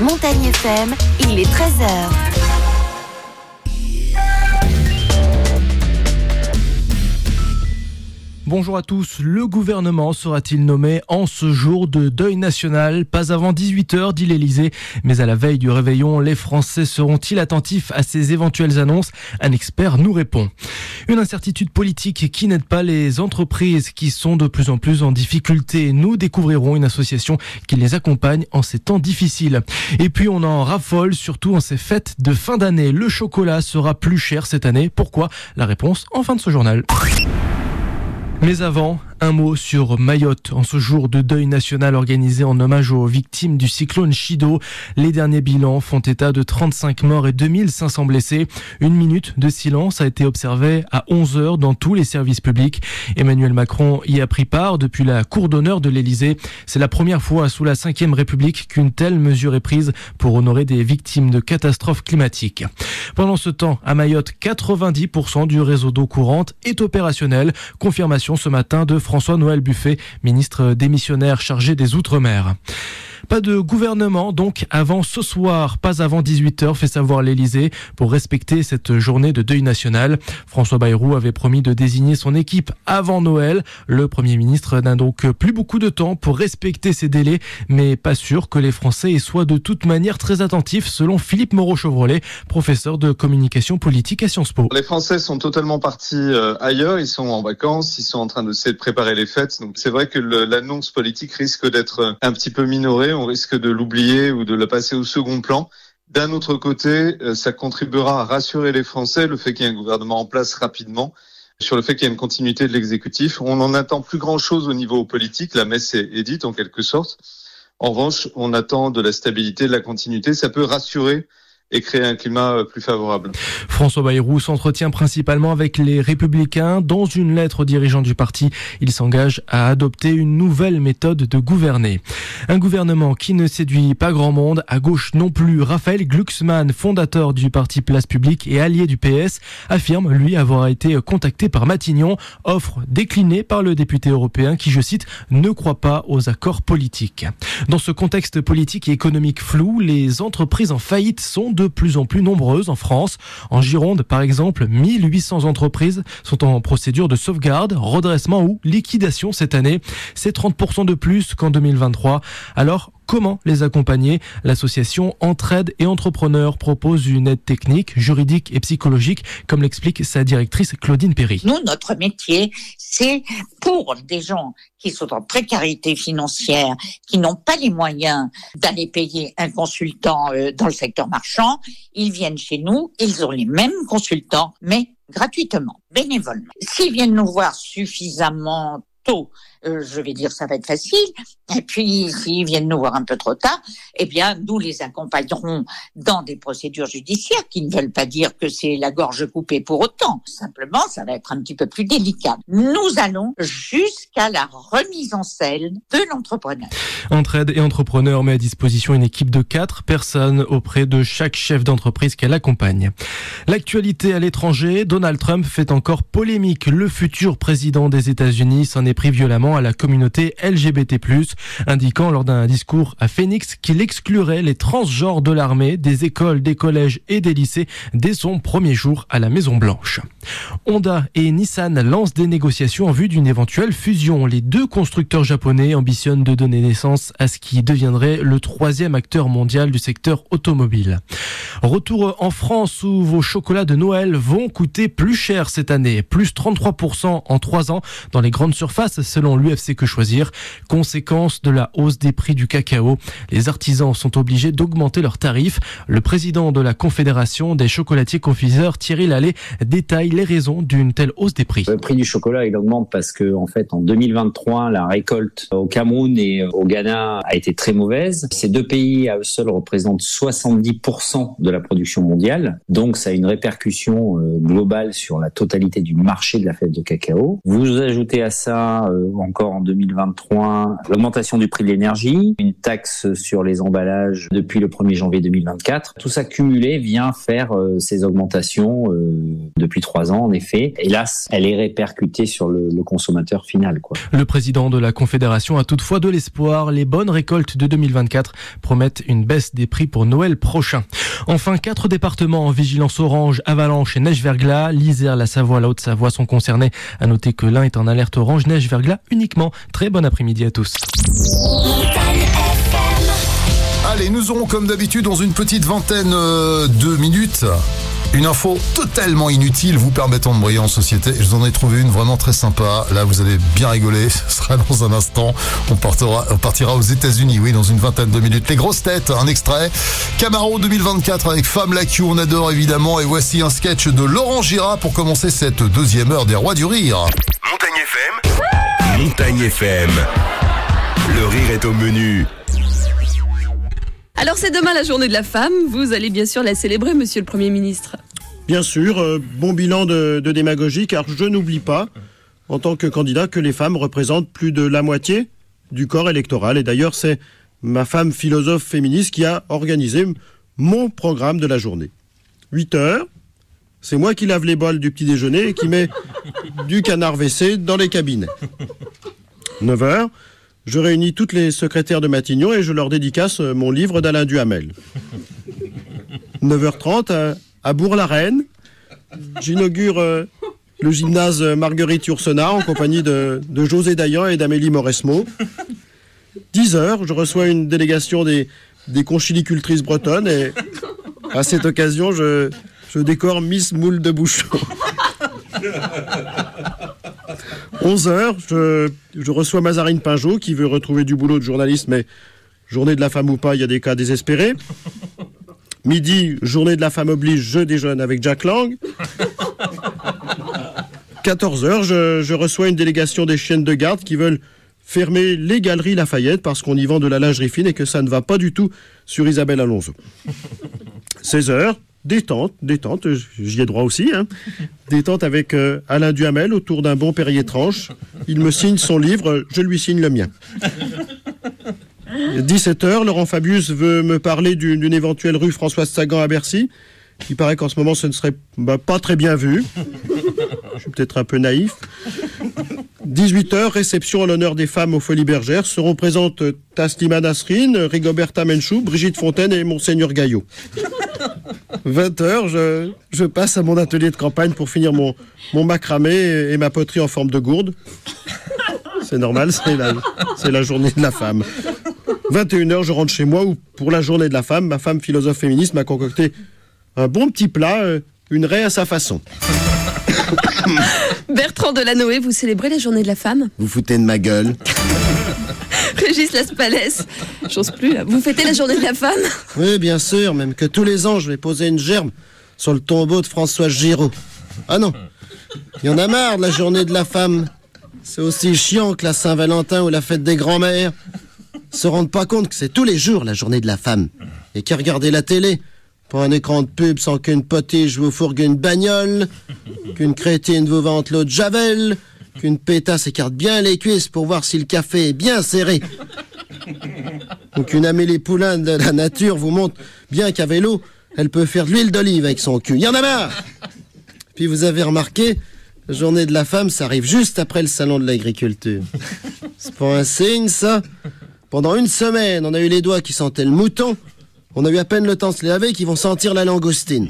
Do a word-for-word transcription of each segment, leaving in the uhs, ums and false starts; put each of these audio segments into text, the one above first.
Montagne F M, il est treize heures. Bonjour à tous, le gouvernement sera-t-il nommé en ce jour de deuil national? Pas avant dix-huit heures, dit l'Elysée. Mais à la veille du réveillon, les Français seront-ils attentifs à ces éventuelles annonces? Un expert nous répond. Une incertitude politique qui n'aide pas les entreprises qui sont de plus en plus en difficulté. Nous découvrirons une association qui les accompagne en ces temps difficiles. Et puis on en raffole, surtout en ces fêtes de fin d'année. Le chocolat sera plus cher cette année. Pourquoi? La réponse en fin de ce journal. Mais avant, un mot sur Mayotte. En ce jour de deuil national organisé en hommage aux victimes du cyclone Chido, les derniers bilans font état de trente-cinq morts et deux mille cinq cents blessés. Une minute de silence a été observée à onze heures dans tous les services publics. Emmanuel Macron y a pris part depuis la cour d'honneur de l'Elysée. C'est la première fois sous la cinquième République qu'une telle mesure est prise pour honorer des victimes de catastrophes climatiques. Pendant ce temps, à Mayotte, quatre-vingt-dix pour cent du réseau d'eau courante est opérationnel. Confirmation ce matin de François-Noël Buffet, ministre démissionnaire chargé des Outre-mer. Pas de gouvernement donc avant ce soir, pas avant dix-huit heures, fait savoir l'Elysée, pour respecter cette journée de deuil national. François Bayrou avait promis de désigner son équipe avant Noël. Le Premier ministre n'a donc plus beaucoup de temps pour respecter ces délais, mais pas sûr que les Français soient de toute manière très attentifs, selon Philippe Moreau-Chevrolet, professeur de communication politique à Sciences Po. Les Français sont totalement partis euh, ailleurs, ils sont en vacances, ils sont en train de de préparer les fêtes. Donc c'est vrai que le, l'annonce politique risque d'être un petit peu minorée. On risque de l'oublier ou de la passer au second plan. D'un autre côté, ça contribuera à rassurer les Français, le fait qu'il y ait un gouvernement en place rapidement, sur le fait qu'il y a une continuité de l'exécutif. On n'en attend plus grand-chose au niveau politique, la messe est, est dite en quelque sorte. En revanche, on attend de la stabilité, de la continuité. Ça peut rassurer et créer un climat plus favorable. François Bayrou s'entretient principalement avec les Républicains. Dans une lettre aux dirigeants du parti, il s'engage à adopter une nouvelle méthode de gouverner. Un gouvernement qui ne séduit pas grand monde, à gauche non plus. Raphaël Glucksmann, fondateur du parti Place Publique et allié du P S, affirme, lui, avoir été contacté par Matignon, offre déclinée par le député européen qui, je cite, ne croit pas aux accords politiques. Dans ce contexte politique et économique flou, les entreprises en faillite sont de plus en plus nombreuses en France. En Gironde, par exemple, mille huit cents entreprises sont en procédure de sauvegarde, redressement ou liquidation cette année. C'est trente pour cent de plus qu'en deux mille vingt-trois. Alors, comment les accompagner? L'association Entraide et Entrepreneurs propose une aide technique, juridique et psychologique, comme l'explique sa directrice Claudine Perry. Nous, notre métier, c'est pour des gens qui sont en précarité financière, qui n'ont pas les moyens d'aller payer un consultant dans le secteur marchand, ils viennent chez nous, ils ont les mêmes consultants, mais gratuitement, bénévolement. S'ils viennent nous voir suffisamment tôt, euh, je vais dire ça va être facile. Et puis, s'ils viennent nous voir un peu trop tard, eh bien, nous les accompagnerons dans des procédures judiciaires qui ne veulent pas dire que c'est la gorge coupée pour autant. Simplement, ça va être un petit peu plus délicat. Nous allons jusqu'à la remise en selle de l'entrepreneur. Entraide et Entrepreneurs met à disposition une équipe de quatre personnes auprès de chaque chef d'entreprise qu'elle accompagne. L'actualité à l'étranger, Donald Trump fait encore polémique. Le futur président des États-Unis s'en est pris violemment à la communauté L G B T plus, indiquant lors d'un discours à Phoenix qu'il exclurait les transgenres de l'armée, des écoles, des collèges et des lycées dès son premier jour à la Maison-Blanche. Honda et Nissan lancent des négociations en vue d'une éventuelle fusion. Les deux constructeurs japonais ambitionnent de donner naissance à ce qui deviendrait le troisième acteur mondial du secteur automobile. Retour en France où vos chocolats de Noël vont coûter plus cher cette année, plus trente-trois pour cent en trois ans dans les grandes surfaces selon l'U F C Que Choisir. Conséquence de la hausse des prix du cacao, les artisans sont obligés d'augmenter leurs tarifs. Le président de la Confédération des chocolatiers confiseurs, Thierry Lallet, détaille les raisons d'une telle hausse des prix. Le prix du chocolat, il augmente parce que, en fait, en deux mille vingt-trois, la récolte au Cameroun et au Ghana a été très mauvaise. Ces deux pays, à eux seuls, représentent soixante-dix pour cent de la production mondiale. Donc, ça a une répercussion euh, globale sur la totalité du marché de la fève de cacao. Vous ajoutez à ça, euh, en encore en deux mille vingt-trois l'augmentation du prix de l'énergie, une taxe sur les emballages depuis le premier janvier deux mille vingt-quatre. Tout ça cumulé vient faire euh, ces augmentations euh, depuis trois ans en effet. Hélas, elle est répercutée sur le, le consommateur final, quoi. Le président de la Confédération a toutefois de l'espoir. Les bonnes récoltes de deux mille vingt-quatre promettent une baisse des prix pour Noël prochain. Enfin, quatre départements en vigilance orange, avalanche et neige-verglas. L'Isère, la Savoie, la Haute-Savoie sont concernés. À noter que l'Ain est en alerte orange, neige-verglas uniquement. Très bon après-midi à tous. Allez, nous aurons comme d'habitude dans une petite vingtaine de minutes une info totalement inutile vous permettant de briller en société. Je vous en ai trouvé une vraiment très sympa. Là, vous allez bien rigoler. Ce sera dans un instant. On partira, on partira aux États-Unis, oui, dans une vingtaine de minutes. Les grosses têtes, un extrait. Camaro deux mille vingt-quatre avec Femme Like You, on adore évidemment. Et voici un sketch de Laurent Girard pour commencer cette deuxième heure des Rois du Rire. Montagne F M. Montagne F M. Le rire est au menu. Alors c'est demain la journée de la femme, vous allez bien sûr la célébrer, monsieur le Premier ministre. Bien sûr, euh, bon bilan de, de démagogie, car je n'oublie pas, en tant que candidat, que les femmes représentent plus de la moitié du corps électoral. Et d'ailleurs, c'est ma femme philosophe féministe qui a organisé mon programme de la journée. huit heures, c'est moi qui lave les bols du petit déjeuner et qui met du canard W C dans les cabinets. neuf heures, je réunis toutes les secrétaires de Matignon et je leur dédicace mon livre d'Alain Duhamel. neuf heures trente, à, à Bourg-la-Reine, j'inaugure euh, le gymnase Marguerite Yourcenar en compagnie de, de José Dayan et d'Amélie Mauresmo. dix heures, je reçois une délégation des, des conchilicultrices bretonnes et à cette occasion, je, je décore Miss Moule de Bouchon. onze heures, je, je reçois Mazarine Pinjot qui veut retrouver du boulot de journaliste, mais journée de la femme ou pas, il y a des cas désespérés. Midi, journée de la femme oblige, je déjeune avec Jack Lang. quatorze heures, je, je reçois une délégation des chiennes de garde qui veulent fermer les galeries Lafayette parce qu'on y vend de la lingerie fine et que ça ne va pas du tout sur Isabelle Alonso. seize heures, détente, détente, j'y ai droit aussi, hein. Détente avec euh, Alain Duhamel autour d'un bon Perrier tranche. Il me signe son livre, je lui signe le mien. dix-sept heures, Laurent Fabius veut me parler d'une, d'une éventuelle rue Françoise Sagan à Bercy. Il paraît qu'en ce moment, ce ne serait bah, pas très bien vu. Je suis peut-être un peu naïf. dix-huit heures, réception en l'honneur des femmes aux Folies Bergères. Seront présentes Taslima Nasrin, Rigoberta Menchou, Brigitte Fontaine et Monseigneur Gaillot. vingt heures, je, je passe à mon atelier de campagne pour finir mon, mon macramé et, et ma poterie en forme de gourde. C'est normal, c'est la, c'est la journée de la femme. vingt et une heures, je rentre chez moi où, pour la journée de la femme, ma femme philosophe féministe m'a concocté un bon petit plat, euh, une raie à sa façon. Bertrand Delanoë, vous célébrez la journée de la femme? Vous foutez de ma gueule. Régis Laspalès, j'ose plus là. Vous fêtez la journée de la femme? Oui, bien sûr, même que tous les ans, je vais poser une gerbe sur le tombeau de François Giraud. Ah non, il y en a marre de la journée de la femme. C'est aussi chiant que la Saint-Valentin ou la fête des grands-mères. Se rendent pas compte que c'est tous les jours la journée de la femme. Et qu'à regarder la télé, pour un écran de pub sans qu'une potige vous fourgue une bagnole, qu'une crétine vous vante l'eau de Javel, qu'une pétasse écarte bien les cuisses pour voir si le café est bien serré, ou qu'une Amélie Poulain de la nature vous montre bien qu'à vélo, elle peut faire de l'huile d'olive avec son cul. Il y en a marre! Puis vous avez remarqué, la journée de la femme, ça arrive juste après le salon de l'agriculture. C'est pas un signe, ça? Pendant une semaine, on a eu les doigts qui sentaient le mouton. On a eu à peine le temps de se laver qu'ils vont sentir la langoustine.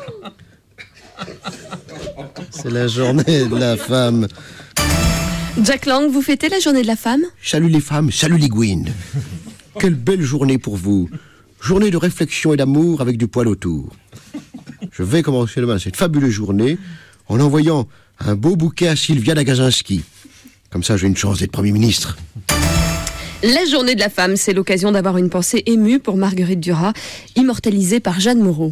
C'est la journée de la femme. Jack Lang, vous fêtez la journée de la femme? Salut les femmes, salut les gouines. Quelle belle journée pour vous. Journée de réflexion et d'amour avec du poil autour. Je vais commencer demain cette fabuleuse journée en envoyant un beau bouquet à Sylvia Lagazinski. Comme ça, j'ai une chance d'être Premier ministre. La journée de la femme, c'est l'occasion d'avoir une pensée émue pour Marguerite Duras, immortalisée par Jeanne Moreau.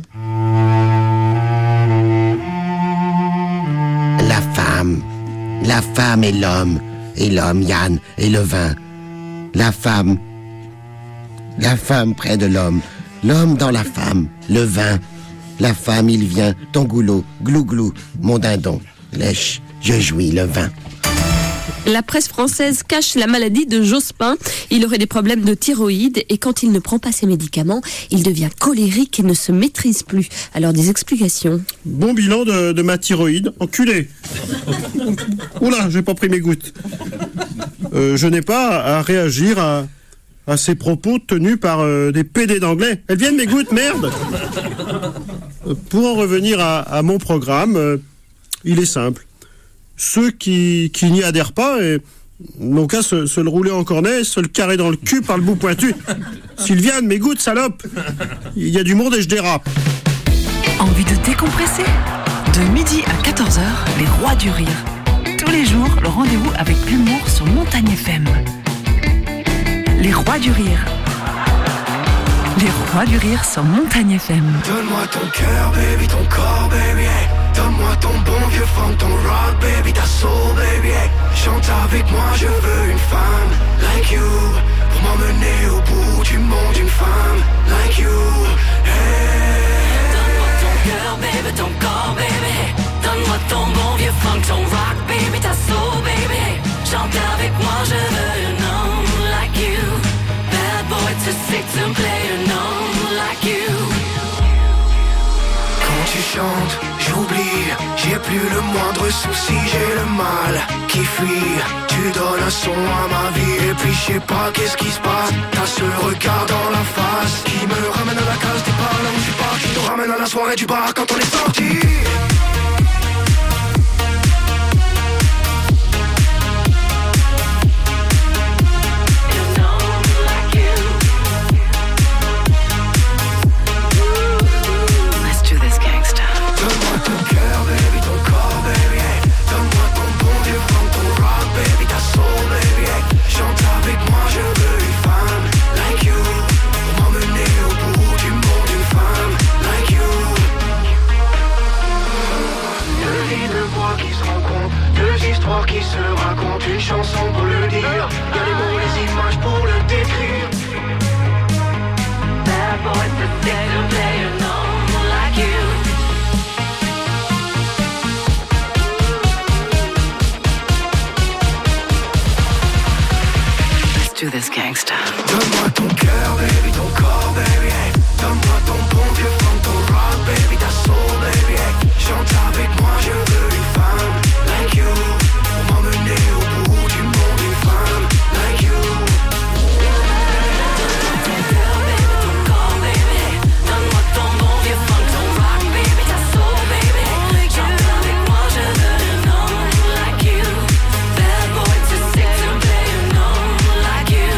La femme, la femme et l'homme, et l'homme, Yann, et le vin. La femme, la femme près de l'homme, l'homme dans la femme, le vin. La femme, il vient, ton goulot, glou glou, mon dindon. Lèche, je jouis le vin. La presse française cache la maladie de Jospin. Il aurait des problèmes de thyroïde et quand il ne prend pas ses médicaments, il devient colérique et ne se maîtrise plus. Alors des explications. Bon bilan de, de ma thyroïde. Enculé. Oula, j'ai pas pris mes gouttes. Euh, je n'ai pas à réagir à, à ces propos tenus par euh, des pédés d'anglais. Elles viennent mes gouttes, merde. euh, Pour en revenir à, à mon programme, euh, il est simple. Ceux qui, qui n'y adhèrent pas, et n'ont qu'à se, se le rouler en cornet, se le carrer dans le cul par le bout pointu. Sylviane, mes gouttes, salope. Il y a du monde et je dérape. Envie de décompresser ? De midi à quatorze heures, les rois du rire. Tous les jours, le rendez-vous avec l'humour sur Montagne F M. Les rois du rire. Les rois du rire sur Montagne F M. Donne-moi ton cœur, baby, ton corps, baby, hey. Donne-moi ton bon vieux funk, ton rock, baby, ta soul, baby, hey. Chante avec moi, je veux une femme like you, pour m'emmener au bout du monde, une femme like you, hey. Donne-moi ton cœur, baby, ton corps, baby, hey. Donne-moi ton bon vieux funk, ton rock, baby, ta soul, baby, hey. Chante avec moi, je veux un homme like you. Bad boy to sick to play an homme like you. Quand tu chantes, j'oublie, j'ai plus le moindre souci, j'ai le mal qui fuit. Tu donnes un son à ma vie et puis je sais pas qu'est-ce qui se passe. T'as ce regard dans la face qui me ramène à la case départ, là où je suis parti, te ramène à la soirée du bar quand on est sorti. Qui se raconte une chanson pour le dire. Y'a les mots, les images pour le décrire. Bad boy to sick to play an homme like you. Let's do this, gangsta. Donne-moi ton cœur, baby, ton corps, baby, hey. Donne-moi ton bon vieux funk, ton rock, baby, ta soul, baby, hey. Chante avec moi, je veux une femme like you. M'emmener au bout du monde, une femme like you. Donne-moi ton cœur, baby, ton corps, baby. Donne-moi ton bon vieux funk, ton rock, baby, ta soul, baby. Chante avec moi, je veux un homme like you. Bad boy to sick to play an homme like you.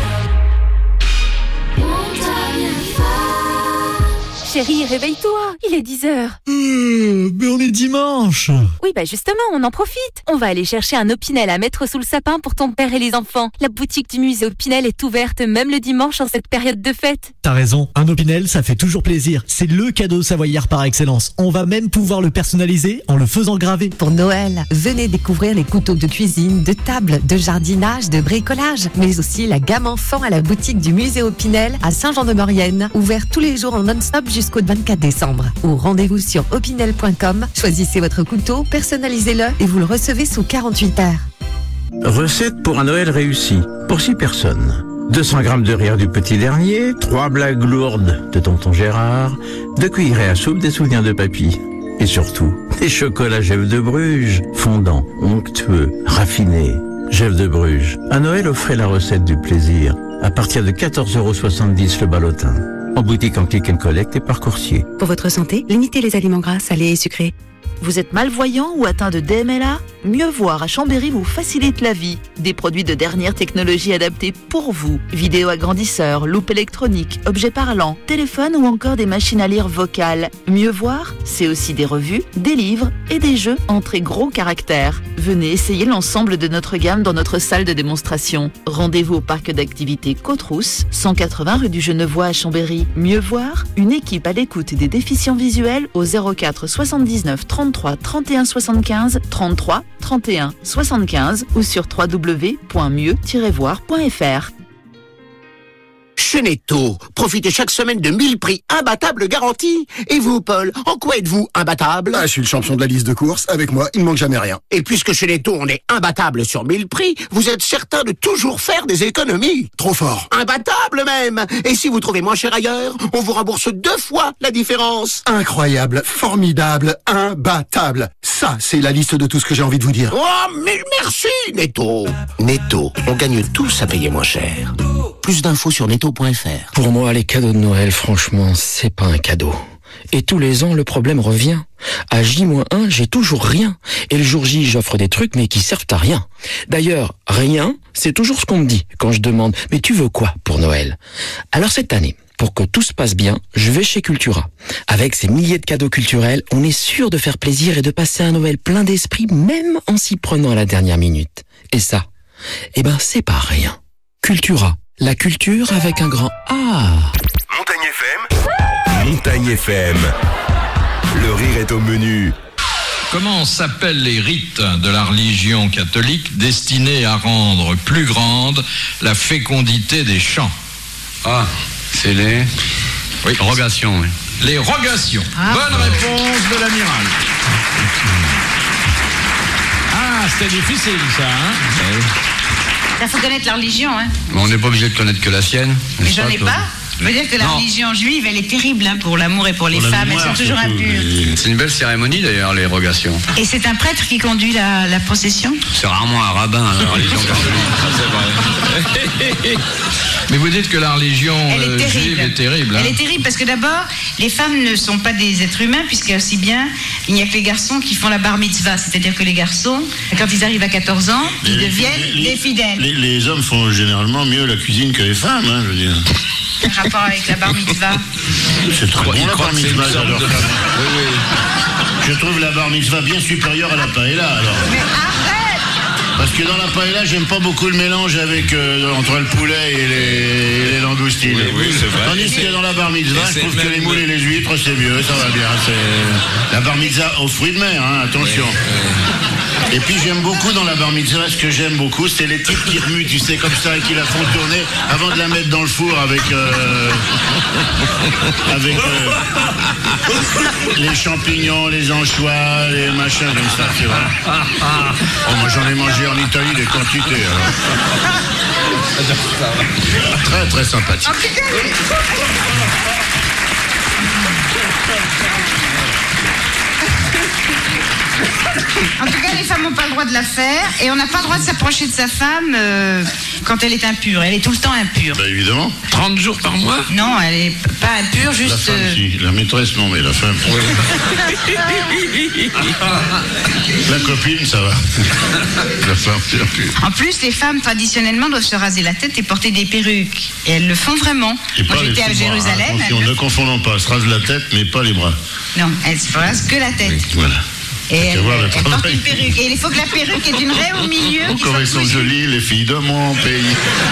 Chérie, réveille-toi, il est dix heures. Euh, mais on est dimanche. Oui, bah justement, on en profite. On va aller chercher un Opinel à mettre sous le sapin pour ton père et les enfants. La boutique du musée Opinel est ouverte même le dimanche en cette période de fête. T'as raison, un Opinel, ça fait toujours plaisir. C'est le cadeau savoyard par excellence. On va même pouvoir le personnaliser en le faisant graver. Pour Noël, venez découvrir les couteaux de cuisine, de table, de jardinage, de bricolage, mais aussi la gamme enfant à la boutique du musée Opinel à Saint-Jean-de-Maurienne, ouvert tous les jours en non-stop jusqu'au vingt-quatre décembre. Ou rendez-vous sur opinel point com, choisissez votre couteau, personnalisez-le et vous le recevez sous quarante-huit heures. Recette pour un Noël réussi, pour six personnes. deux cents grammes de rire du petit dernier, trois blagues lourdes de tonton Gérard, deux cuillerées à soupe des souvenirs de papy. Et surtout, des chocolats Gève de Bruges, fondants, onctueux, raffinés. Gève de Bruges. À Noël, offrez la recette du plaisir. À partir de quatorze euros soixante-dix le ballotin. En boutique en click and collect et par coursier. Pour votre santé, limitez les aliments gras, salés et sucrés. Vous êtes malvoyant ou atteint de D M L A ? Mieux voir à Chambéry vous facilite la vie. Des produits de dernière technologie adaptés pour vous. Vidéo agrandisseur, loupe électronique, objets parlants, téléphone ou encore des machines à lire vocales. Mieux voir, c'est aussi des revues, des livres et des jeux en très gros caractères. Venez essayer l'ensemble de notre gamme dans notre salle de démonstration. Rendez-vous au parc d'activités Côte-Rousse, cent quatre-vingts rue du Genevois à Chambéry. Mieux voir, une équipe à l'écoute des déficients visuels au zéro quatre soixante-dix-neuf trente-trois trente et un soixante-quinze, trente-trois trente et un soixante-quinze ou sur w w w point mieux tiret voir point f r. Chez Netto, profitez chaque semaine de mille prix imbattables garantis. Et vous, Paul, en quoi êtes-vous imbattable? Ah, je suis le champion de la liste de courses. Avec moi, il ne manque jamais rien. Et puisque chez Netto, on est imbattable sur mille prix, vous êtes certain de toujours faire des économies. Trop fort. Imbattable même. Et si vous trouvez moins cher ailleurs, on vous rembourse deux fois la différence. Incroyable, formidable, imbattable. Ça, c'est la liste de tout ce que j'ai envie de vous dire. Oh, mais merci, Netto. Netto, on gagne tous à payer moins cher. Plus d'infos sur netto point f r. Pour moi, les cadeaux de Noël, franchement, c'est pas un cadeau. Et tous les ans, le problème revient. À J moins un, j'ai toujours rien. Et le jour J, j'offre des trucs, mais qui servent à rien. D'ailleurs, rien, c'est toujours ce qu'on me dit quand je demande « Mais tu veux quoi pour Noël ?» Alors cette année, pour que tout se passe bien, je vais chez Cultura. Avec ces milliers de cadeaux culturels, on est sûr de faire plaisir et de passer un Noël plein d'esprit, même en s'y prenant à la dernière minute. Et ça, eh ben c'est pas rien. Cultura, la culture avec un grand A. Montagne F M. Montagne F M. Le rire est au menu. Comment s'appellent les rites de la religion catholique destinés à rendre plus grande la fécondité des champs? Ah, c'est les oui. rogations. Oui. Les rogations. Ah. Bonne réponse de l'amiral. Ah, c'était difficile ça, hein? Il faut connaître la religion, hein. Mais on n'est pas obligé de connaître que la sienne. Mais j'en ai pas. Je veux dire que la Non. religion juive, elle est terrible hein, pour l'amour et pour les Pour la femmes. mémoire, Elles sont toujours surtout. impures. C'est une belle cérémonie d'ailleurs, les rogations. Et c'est un prêtre qui conduit la, la procession? C'est rarement un rabbin, hein, la religion catholique. C'est vrai. Mais vous dites que la religion Elle est euh, terrible. juive est terrible. Hein? Elle est terrible parce que d'abord, les femmes ne sont pas des êtres humains, puisqu'il y a aussi bien, il n'y a que les garçons qui font la bar mitzvah. C'est-à-dire que les garçons, quand ils arrivent à quatorze ans, ils Les- deviennent les- des fidèles. Les, les hommes font généralement mieux la cuisine que les femmes, hein, je veux dire. Un rapport avec la bar mitzvah. C'est très bon Il la croit bar que c'est une mitzvah, sorte j'adore de- ça. Oui, oui. Je trouve la bar mitzvah bien supérieure à la paella, alors. Mais arrête! Parce que dans la paella, j'aime pas beaucoup le mélange avec euh, entre le poulet et les, et les langoustines. Oui, oui, c'est vrai. Tandis Et que c'est- dans la bar mitzvah, et je c'est trouve que même- les moules et les huîtres, c'est mieux, ça va bien. C'est la bar mitzvah aux fruits de mer, hein, attention. Et puis j'aime beaucoup dans la bar mitzvah, ce que j'aime beaucoup, c'est les types qui remuent, tu sais, comme ça, et qui la font tourner avant de la mettre dans le four avec euh, avec euh, les champignons, les anchois, les machins comme ça, tu vois. Oh, moi j'en ai mangé en Italie des quantités. Alors. Très très sympathique. En tout cas, les femmes n'ont pas le droit de la faire et on n'a pas le droit de s'approcher de sa femme euh, quand elle est impure. Elle est tout le temps impure. Bah évidemment. trente jours par mois? Non, elle est pas impure, La juste. femme, euh, si. La maîtresse, non, mais la femme. La copine, ça va. La femme, c'est impur. En plus, les femmes traditionnellement doivent se raser la tête et porter des perruques. Et elles le font vraiment. Et Moi, pas les j'étais à sous-bras, Jérusalem. hein. Attention, elles ne le- confondons pas. Se rase la tête, mais pas les bras. Non, elles se rasent que la tête. Voilà. Et Tu elles, vas voir le elles portent travail. une perruque. Et il faut que la perruque ait une raie au milieu. Oh, qui comme soit elles sont cousue. jolies, les filles de mon pays.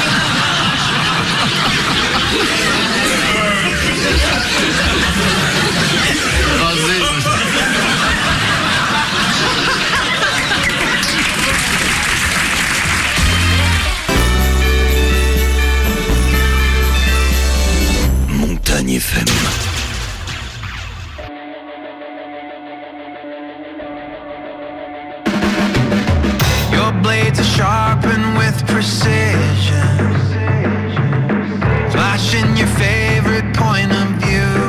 Montagne F M. Your blades are sharpened with precision, flashing your favorite point of view.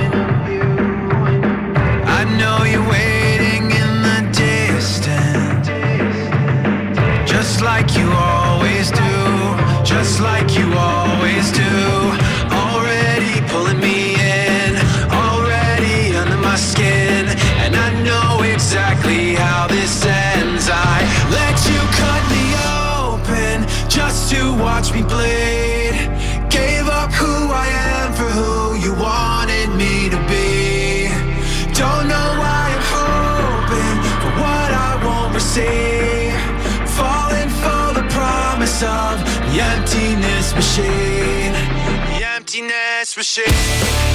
I know you're waiting in the distance, just like you always do, just like you always do. Already pulling me in, already under my skin, and I know exactly how this ends. I let you cut me open just to watch me bleed. Gave up who I am for who you wanted me to be. Don't know why I'm hoping for what I won't receive. Falling for the promise of the emptiness machine. The emptiness machine.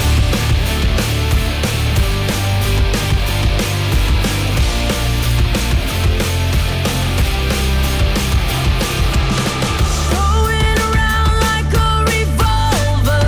Going around like a revolver,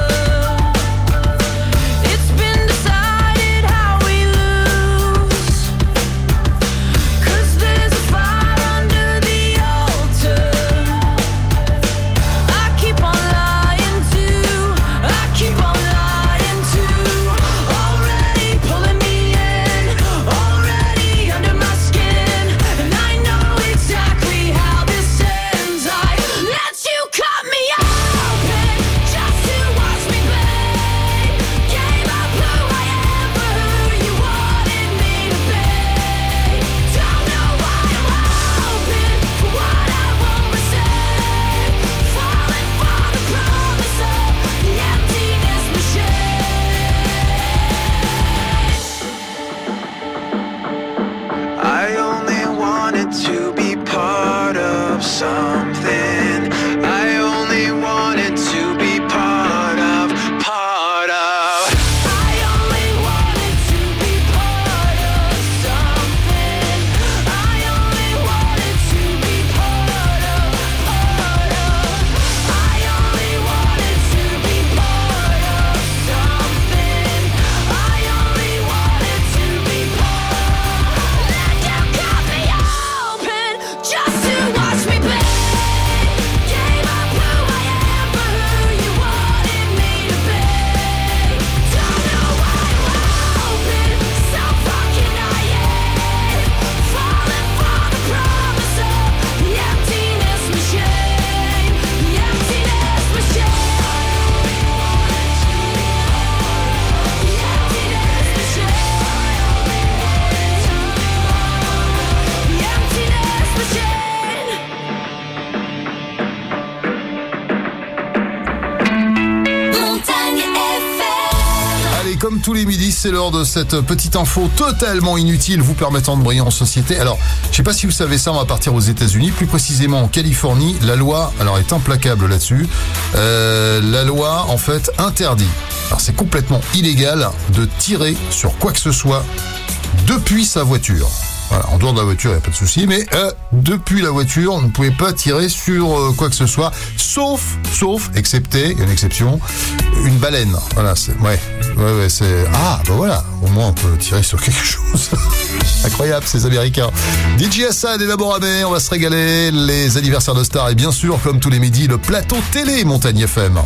comme tous les midis, c'est l'heure de cette petite info totalement inutile vous permettant de briller en société. Alors, je sais pas si vous savez ça, on va partir aux États-Unis, plus précisément en Californie. La loi, alors, est implacable là-dessus. Euh, la loi, en fait, interdit. Alors, c'est complètement illégal de tirer sur quoi que ce soit depuis sa voiture. Voilà, en dehors de la voiture, il n'y a pas de souci, mais euh, depuis la voiture, vous ne pouvez pas tirer sur euh, quoi que ce soit, sauf, sauf, excepté, il y a une exception, une baleine. Voilà, c'est, ouais, ouais, ouais, c'est, ah, bah voilà, au moins on peut tirer sur quelque chose. Incroyable, ces Américains. D J Assad et Labor Amé, on va se régaler, les anniversaires de stars et bien sûr, comme tous les midis, le plateau télé Montagne F M.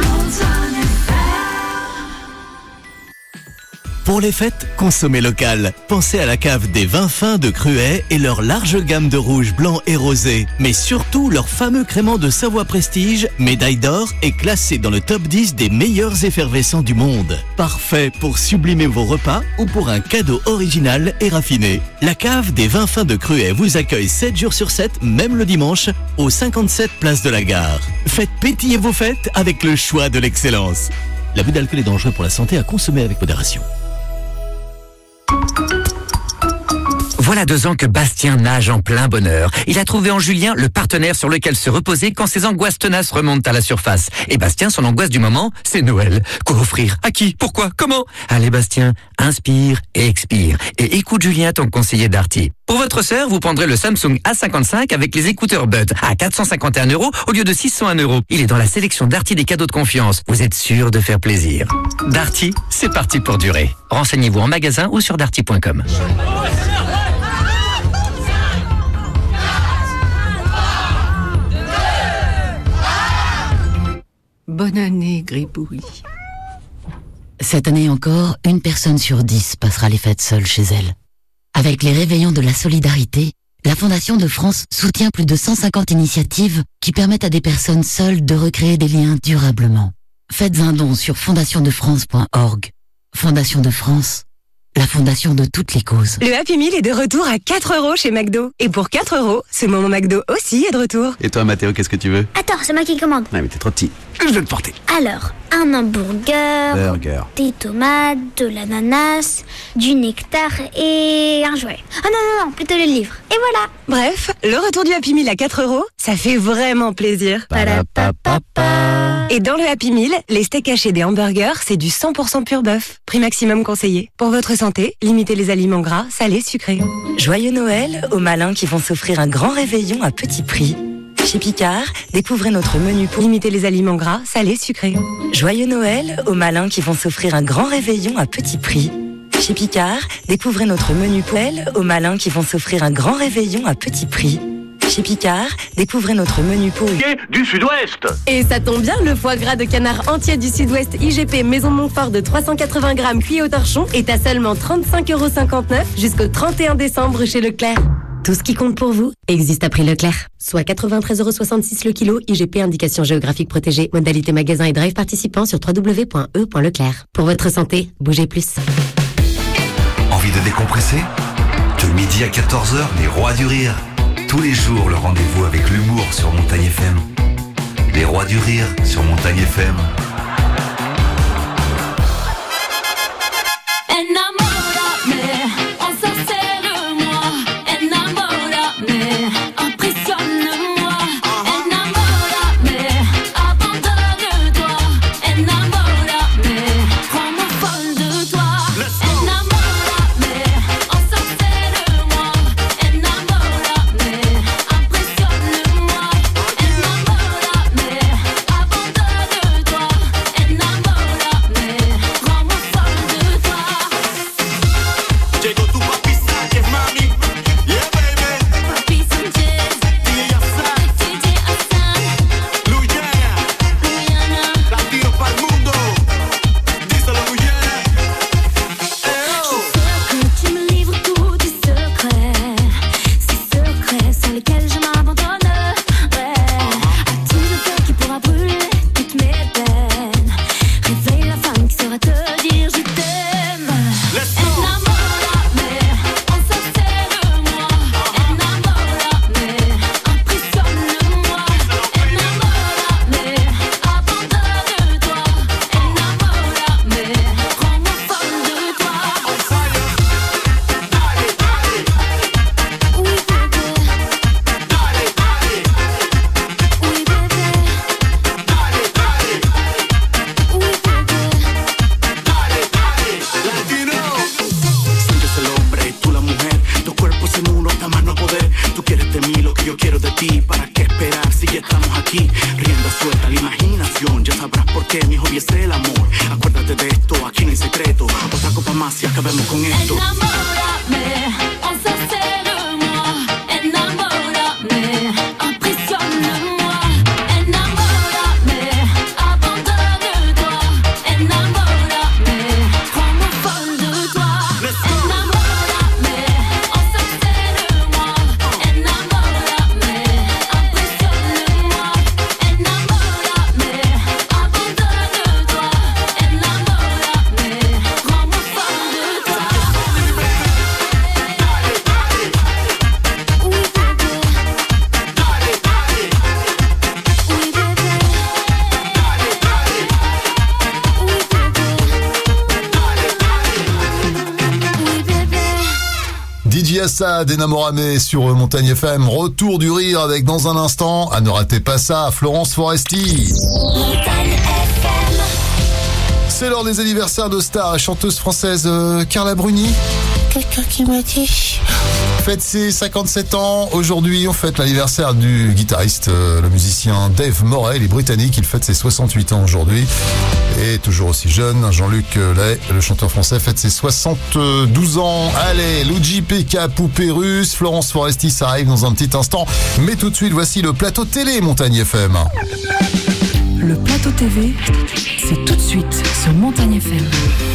Pour les fêtes, consommez local. Pensez à la cave des vins fins de Cruet et leur large gamme de rouges, blancs et rosés. Mais surtout leur fameux crément de Savoie Prestige, médaille d'or, est classé dans le top dix des meilleurs effervescents du monde. Parfait pour sublimer vos repas ou pour un cadeau original et raffiné. La cave des vins fins de Cruet vous accueille sept jours sur sept, même le dimanche, au cinquante-sept place de la Gare. Faites pétiller vos fêtes avec le choix de l'excellence. L'abus d'alcool est dangereux pour la santé, à consommer avec modération. Voilà deux ans que Bastien nage en plein bonheur. Il a trouvé en Julien le partenaire sur lequel se reposer quand ses angoisses tenaces remontent à la surface. Et Bastien, son angoisse du moment, c'est Noël. Quoi offrir? À qui? Pourquoi? Comment? Allez Bastien, inspire et expire. Et écoute Julien, ton conseiller Darty. Pour votre sœur, vous prendrez le Samsung A cinquante-cinq avec les écouteurs Bud à quatre cent cinquante et un euros au lieu de six cent un euros. Il est dans la sélection Darty des cadeaux de confiance. Vous êtes sûr de faire plaisir. Darty, c'est parti pour durer. Renseignez-vous en magasin ou sur darty point com. Bonne année, Gribouille. Cette année encore, une personne sur dix passera les fêtes seule chez elle. Avec les réveillons de la solidarité, la Fondation de France soutient plus de cent cinquante initiatives qui permettent à des personnes seules de recréer des liens durablement. Faites un don sur fondation de france point org. Fondation de France, la fondation de toutes les causes. Le Happy Meal est de retour à quatre euros chez McDo. Et pour quatre euros, ce moment McDo aussi est de retour. Et toi, Mathéo, qu'est-ce que tu veux? Attends, c'est moi qui commande. Ouais, mais t'es trop petit. Je vais le porter. Alors, un hamburger, Burger. des tomates, de l'ananas, du nectar et un jouet. Oh non, non, non, plutôt le livre. Et voilà. Bref, le retour du Happy Meal à quatre euros, ça fait vraiment plaisir. Padapapapa. Et dans le Happy Meal, les steaks hachés des hamburgers, c'est du cent pour cent pur bœuf. Prix maximum conseillé. Pour votre santé, limitez les aliments gras, salés, sucrés. Joyeux Noël aux malins qui vont s'offrir un grand réveillon à petit prix. Chez Picard, découvrez notre menu pour limiter les aliments gras, salés, sucrés. Joyeux Noël aux malins qui vont s'offrir un grand réveillon à petit prix. Chez Picard, découvrez notre menu pour Noël aux malins qui vont s'offrir un grand réveillon à petit prix. Chez Picard, découvrez notre menu pour du Sud-Ouest. Et ça tombe bien, le foie gras de canard entier du Sud-Ouest I G P Maison Montfort de trois cent quatre-vingts grammes cuit au torchon est à seulement trente-cinq euros cinquante-neuf jusqu'au trente et un décembre chez Leclerc. Tout ce qui compte pour vous existe à prix Leclerc. Soit quatre-vingt-treize euros soixante-six le kilo, I G P indication géographique protégée, modalité magasin et drive participant sur w w w point e point leclerc. Pour votre santé, bougez plus. Envie de décompresser? De midi à quatorze heures, les rois du rire. Tous les jours, le rendez-vous avec l'humour sur Montagne F M. Les rois du rire sur Montagne F M. Toi en secreto. Otra copa más y acabemos con esto. Enamórame, ensorcelle-moi, enamórame, impressionne-moi, enamórame, abandonne-toi, enamórame, rends-moi folle de toi. Enamórame, ensorcelle-moi, enamórame, impressionne-moi, enamórame, abandonne-toi, enamórame, rends-moi folle de toi. D J Assad, Enamorame sur Montagne F M. Retour du rire avec dans un instant, ah ne ratez pas ça, Florence Foresti. C'est l'heure des anniversaires de stars, la chanteuse française euh, Carla Bruni. Quelqu'un qui m'a dit. Fête ses cinquante-sept ans. Aujourd'hui, on fête l'anniversaire du guitariste, euh, le musicien Dave Morey, il est britannique, il fête ses soixante-huit ans aujourd'hui. Et toujours aussi jeune, Jean-Luc Lay, le chanteur français, fête ses soixante-douze ans. Allez, Luigi P K, Poupée Russe, Florence Foresti, ça arrive dans un petit instant. Mais tout de suite, voici le plateau télé Montagne F M. Le plateau T V, c'est tout de suite sur Montagne F M.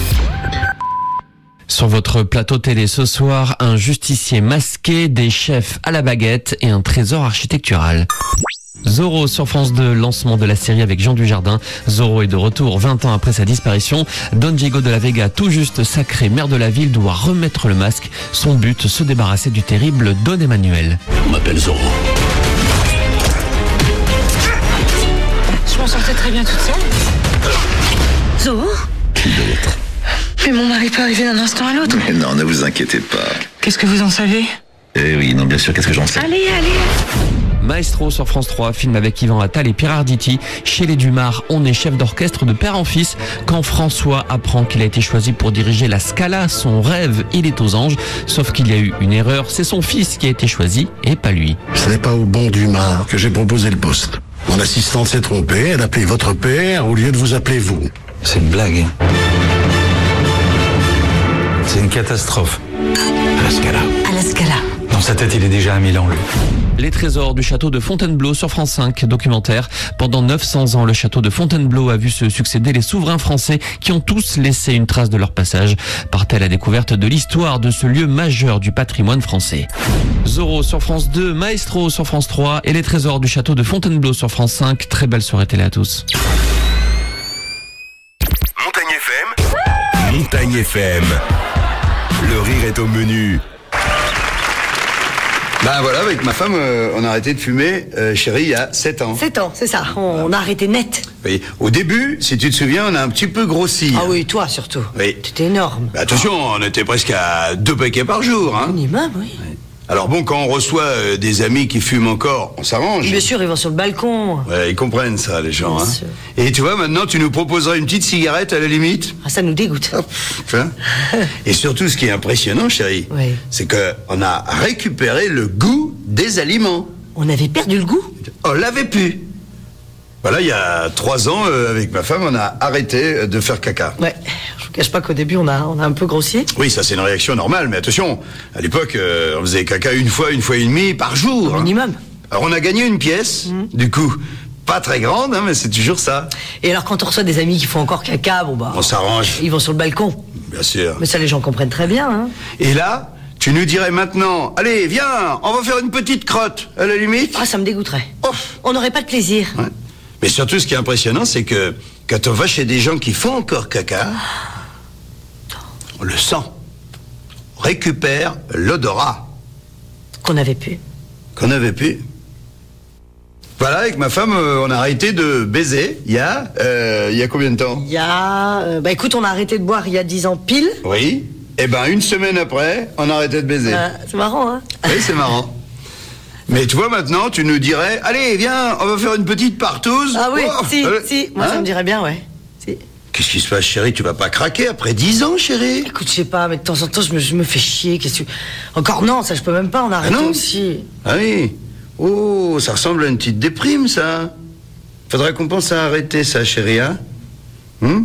Sur votre plateau télé ce soir, un justicier masqué, des chefs à la baguette et un trésor architectural. Zorro sur France deux, lancement de la série avec Jean Dujardin. Zorro est de retour vingt ans après sa disparition. Don Diego de la Vega, tout juste sacré maire de la ville, doit remettre le masque. Son but, se débarrasser du terrible Don Emmanuel. On m'appelle Zorro. Je m'en sortais très bien toute seule. Zorro ? Qui d'autre ? Mais mon mari peut arriver d'un instant à l'autre. Mais non, ne vous inquiétez pas. Qu'est-ce que vous en savez ? Eh oui, non, bien sûr, qu'est-ce que j'en sais ? Allez, allez. Maestro sur France trois, film avec Yvan Attal et Pierre Arditi. Chez les Dumas, on est chef d'orchestre de père en fils. Quand François apprend qu'il a été choisi pour diriger la Scala, son rêve, il est aux anges. Sauf qu'il y a eu une erreur, c'est son fils qui a été choisi et pas lui. Ce n'est pas au bon Dumas que j'ai proposé le poste. Mon assistante s'est trompée, elle a appelé votre père au lieu de vous appeler vous. C'est une blague. C'est une catastrophe. À la Scala. À la Scala. Dans sa tête, il est déjà à Milan, lui. Les trésors du château de Fontainebleau sur France cinq, documentaire. Pendant neuf cents ans, le château de Fontainebleau a vu se succéder les souverains français qui ont tous laissé une trace de leur passage. Partez à la découverte de l'histoire de ce lieu majeur du patrimoine français. Zorro sur France deux, Maestro sur France trois et les trésors du château de Fontainebleau sur France cinq. Très belle soirée télé à tous. Montagne F M. Montagne F M. Le rire est au menu. Ben voilà, avec ma femme, euh, on a arrêté de fumer, euh, chérie, il y a sept ans. sept ans, c'est ça. On a arrêté net. Oui. Au début, si tu te souviens, on a un petit peu grossi. Ah oui, toi surtout. Oui. T'étais énorme. Ben attention, on était presque à deux paquets par jour. Hein. Minimum, oui. Oui. Alors bon, quand on reçoit euh, des amis qui fument encore, on s'arrange. Bien sûr, ils vont sur le balcon. Ouais, ils comprennent ça, les gens. Bien Hein. sûr. Et tu vois, maintenant, tu nous proposeras une petite cigarette à la limite. Ah, ça nous dégoûte. Hop, tu vois. Et surtout, ce qui est impressionnant, chérie, Oui. c'est qu'on a récupéré le goût des aliments. On avait perdu le goût. On l'avait pu. Voilà, il y a trois ans, euh, avec ma femme, on a arrêté de faire caca. Ouais, je vous cache pas qu'au début, on a, on a un peu grossi. Oui, ça c'est une réaction normale, mais attention, à l'époque, euh, on faisait caca une fois, une fois et demie par jour. Au minimum. Alors on a gagné une pièce, Mmh. du coup, pas très grande, hein, mais c'est toujours ça. Et alors, quand on reçoit des amis qui font encore caca, bon bah. On s'arrange. Ils vont sur le balcon. Bien sûr. Mais ça, les gens comprennent très bien, hein. Et là, tu nous dirais maintenant, allez, viens, on va faire une petite crotte, à la limite. Ah, ça me dégoûterait. On n'aurait pas de plaisir. Ouais. Mais surtout, ce qui est impressionnant, c'est que quand on va chez des gens qui font encore caca, on le sent. On récupère l'odorat. Qu'on avait pu. Qu'on avait pu. Voilà, avec ma femme, euh, on a arrêté de baiser il y a, euh, il y a combien de temps? Il y a. euh, bah écoute, on a arrêté de boire il y a dix ans pile. Oui. Et ben une semaine après, on a arrêté de baiser. Euh, c'est marrant, hein. Oui, c'est marrant. Mais tu vois, maintenant, tu nous dirais, allez, viens, on va faire une petite partouze. Ah oui, Oh, si, euh, si. Moi, hein ça me dirait bien, ouais. Si. Qu'est-ce qui se passe, chérie? Tu vas pas craquer après dix ans, chérie? Écoute, je sais pas, mais de temps en temps, je me, je me fais chier. Qu'est-ce que tu... Encore non, ça, je peux même pas, on a arrêté Ah non aussi. Ah oui. Oh, ça ressemble à une petite déprime, ça. Faudrait qu'on pense à arrêter ça, chérie, hein? Hum?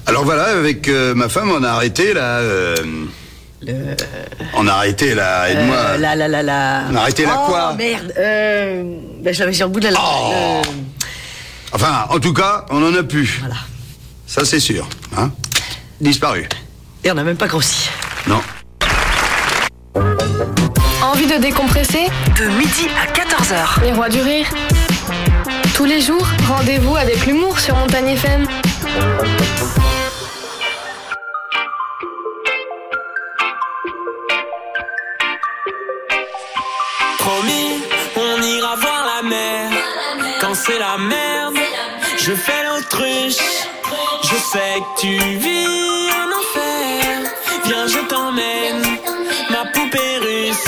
Alors voilà, avec euh, ma femme, on a arrêté là. Euh, Le... On a arrêté là, aide-moi. Euh, la la la la. On a arrêté la oh, quoi merde. Euh, ben, je l'avais sur le bout de la langue. Oh. Le... Enfin, en tout cas, on en a plus. Voilà. Ça c'est sûr, hein. Disparu. Et on n'a même pas grossi. Non. Envie de décompresser? De midi à quatorze heures. Les Rois du Rire. Tous les jours, rendez-vous avec l'humour sur Montagne F M. Promis, on ira voir la mer. Quand c'est la merde, je fais l'autruche. Je sais que tu vis un enfer. Viens, je t'emmène, ma poupée russe.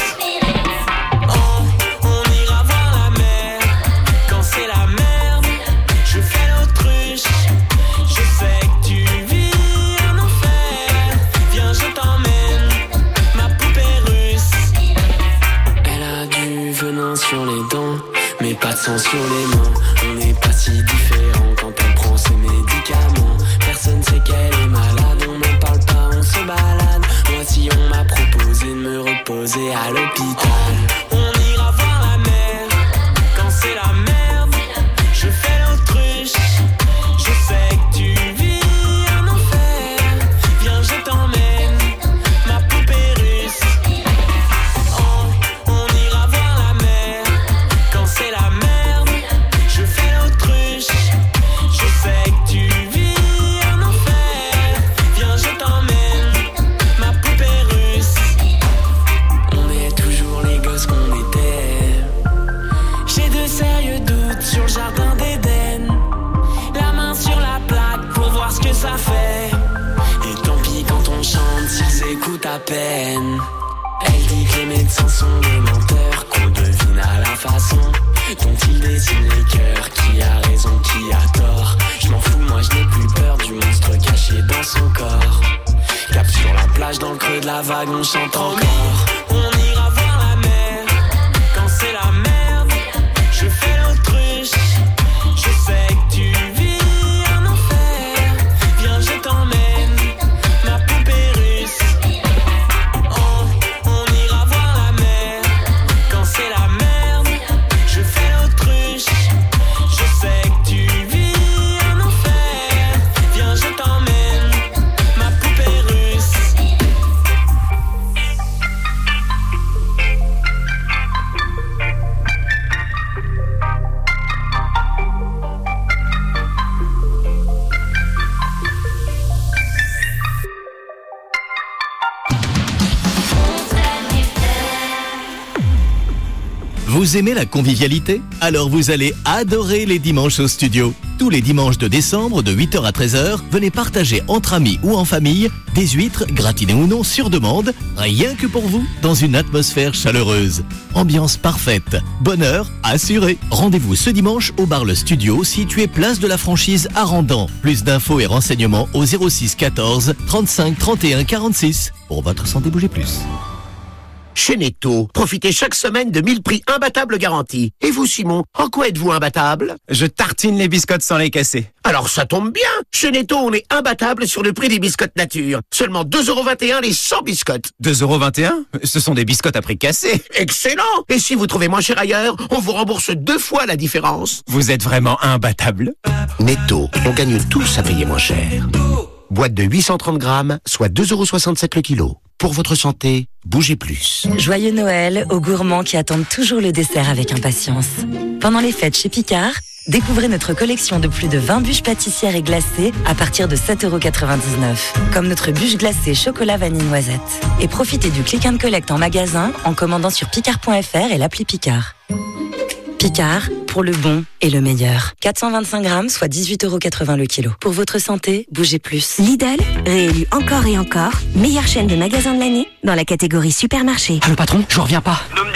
Oh, on ira voir la mer. Quand c'est la merde, je fais l'autruche. Je sais que tu vis un enfer. Viens, je t'emmène, ma poupée russe. Elle a du venin sur les dents, mais pas de sang sur les mains. On n'est pas si différents quand elle prend ses médicaments. Personne sait qu'elle est malade, on n'en parle pas, on se balade. Moi si on m'a proposé de me reposer à l'hôpital. On ira voir la mer, quand c'est la merde, je fais l'autruche. Je sais que tu vis un enfer. Viens, je t'emmène, ma poupée russe. Oh, on ira voir la mer, quand c'est la merde, je fais l'autruche. Je sais que tu vis un enfer. Viens, je t'emmène, ma poupée russe. On est toujours les gosses qu'on était. J'ai de sérieux doutes sur le jardin d'Éden. La main sur la plaque pour voir ce que ça fait. Et tant pis quand on chante s'ils écoutent à peine. Elle dit que les médecins sont des menteurs, qu'on devine à la façon dont ils dessinent les cœurs. Qui a raison, qui a tort, je m'en fous, moi je n'ai plus peur du monstre caché dans son corps. Cap sur la plage, dans le creux de la vague, on chante encore. On ira voir la mer, quand c'est la merde, je fais l'autruche. Je sais que tu vis un enfer. Viens, je t'emmène, ma poupée russe. Oh, on ira voir la mer, quand c'est la merde, je fais l'autruche. Je sais que tu vis un enfer. Viens, je t'emmène, ma poupée russe. Vous aimez la convivialité? Alors vous allez adorer les dimanches au studio. Tous les dimanches de décembre, de huit heures à treize heures, venez partager entre amis ou en famille des huîtres, gratinées ou non, sur demande, rien que pour vous, dans une atmosphère chaleureuse. Ambiance parfaite, bonheur assuré. Rendez-vous ce dimanche au bar Le Studio, situé place de la Franchise à Randan. Plus d'infos et renseignements au zéro six quatorze trente-cinq trente et un quarante-six. Pour votre santé, bougez plus. Chez Netto, profitez chaque semaine de mille prix imbattables garantis. Et vous, Simon, en quoi êtes-vous imbattable? Je tartine les biscottes sans les casser. Alors ça tombe bien. Chez Netto, on est imbattable sur le prix des biscottes nature. Seulement deux euros vingt et un les cent biscottes. deux euros vingt et un? Ce sont des biscottes à prix cassé. Excellent. Et si vous trouvez moins cher ailleurs, on vous rembourse deux fois la différence. Vous êtes vraiment imbattable. Netto, on gagne tous à payer moins cher. Boîte de huit cent trente grammes, soit deux euros soixante-sept le kilo. Pour votre santé, bougez plus. Joyeux Noël aux gourmands qui attendent toujours le dessert avec impatience. Pendant les fêtes chez Picard, découvrez notre collection de plus de vingt bûches pâtissières et glacées à partir de sept euros quatre-vingt-dix-neuf. Comme notre bûche glacée chocolat vanille noisette. Et profitez du click and collect en magasin en commandant sur picard point f r et l'appli Picard. Picard, pour le bon et le meilleur. quatre cent vingt-cinq grammes, soit dix-huit euros quatre-vingts le kilo. Pour votre santé, bougez plus. Lidl, réélu encore et encore, meilleure chaîne de magasins de l'année dans la catégorie supermarché. Ah, le patron, je reviens pas. Ne me dis pas que le monsieur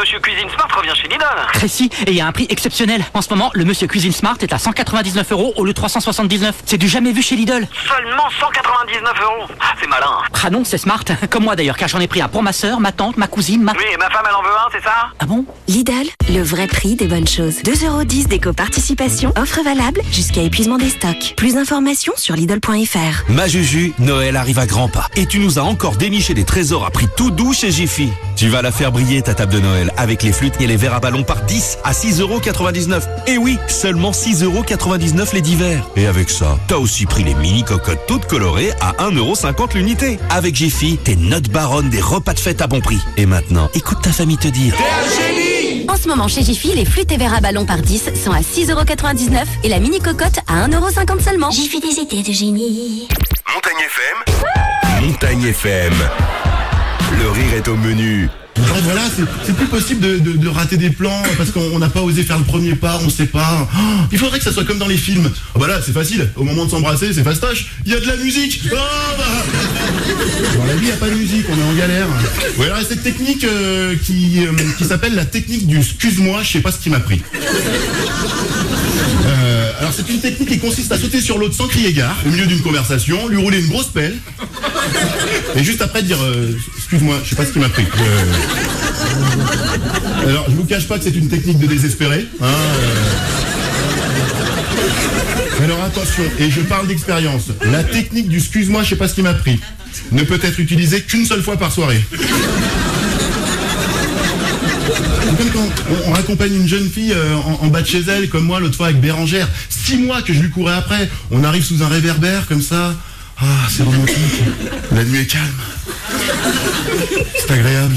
Monsieur Cuisine Smart revient chez Lidl. Précis, et il y a un prix exceptionnel. En ce moment, le Monsieur Cuisine Smart est à cent quatre-vingt-dix-neuf euros au lieu de trois cent soixante-dix-neuf. C'est du jamais vu chez Lidl. Seulement cent quatre-vingt-dix-neuf euros. C'est malin. Ah non, c'est smart. Comme moi d'ailleurs, car j'en ai pris un pour ma sœur, ma tante, ma cousine, ma... Oui, et ma femme, elle en veut un, c'est ça? Ah bon? Lidl, le vrai prix des bonnes choses. deux euros dix d'éco-participation, offre valable jusqu'à épuisement des stocks. Plus d'informations sur Lidl point F R. Ma Juju, Noël arrive à grands pas. Et tu nous as encore déniché des trésors à prix tout doux chez Jiffy. Tu vas la faire briller ta table de Noël avec les flûtes et les verres à ballon par dix à six euros quatre-vingt-dix-neuf. Et oui, seulement six euros quatre-vingt-dix-neuf les dix verres. Et avec ça, t'as aussi pris les mini cocottes toutes colorées à un euro cinquante l'unité. Avec Jiffy, t'es notre baronne des repas de fête à bon prix. Et maintenant, écoute ta famille te dire. T'es un génie! En ce moment chez Jiffy, les flûtes et verres à ballon par dix sont à six euros quatre-vingt-dix-neuf et la mini cocotte à un euro cinquante seulement. Jiffy des idées de génie. Montagne F M. Montagne F M. Le rire est au menu. Ouais, voilà, c'est, c'est plus possible de, de, de rater des plans parce qu'on n'a pas osé faire le premier pas, on sait pas. Oh, il faudrait que ça soit comme dans les films. Oh, bah là, c'est facile. Au moment de s'embrasser, c'est fastoche. Il y a de la musique. Oh, bah. Dans la vie, il n'y a pas de musique, on est en galère. Ouais, alors, cette technique euh, qui, euh, qui s'appelle la technique du excuse-moi, je sais pas ce qui m'a pris. Euh, alors, c'est une technique qui consiste à sauter sur l'autre sans crier gare, au milieu d'une conversation, lui rouler une grosse pelle, et juste après dire euh, excuse-moi, je sais pas ce qui m'a pris. Euh... Alors, je vous cache pas que c'est une technique de désespéré. Hein, euh... Alors attention, et je parle d'expérience. La technique du excuse-moi, je sais pas ce qui m'a pris, ne peut être utilisée qu'une seule fois par soirée. Comme quand on, on raccompagne une jeune fille euh, en, en bas de chez elle, comme moi l'autre fois avec Bérangère, six mois que je lui courais après, on arrive sous un réverbère comme ça, ah c'est romantique, la nuit est calme, c'est agréable.